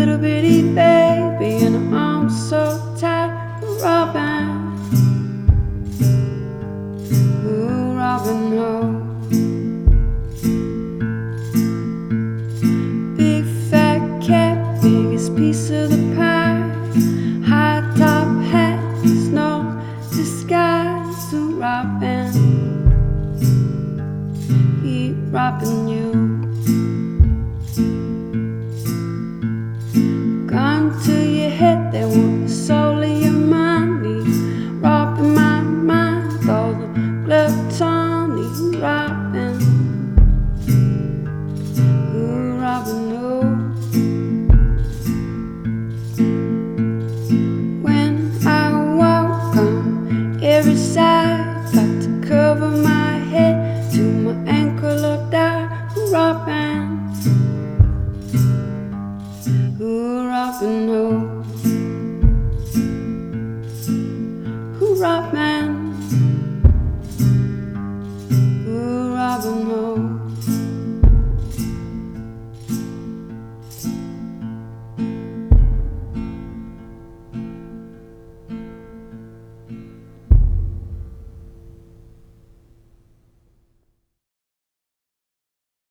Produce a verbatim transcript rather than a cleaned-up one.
little bitty baby in her arms so tight. Robin, ooh, Robin Hood. Big fat cat, biggest piece of the pie. High top hat, no disguise. Ooh, Robin, he robbing you. Gun to your head, they want the soul of your money. Robbing my mind, all the gluttony. Robin, ooh, Robin Hood. When I walk on every side, got to cover my head to my ankle or die. Robin, ooh, Robin Hood.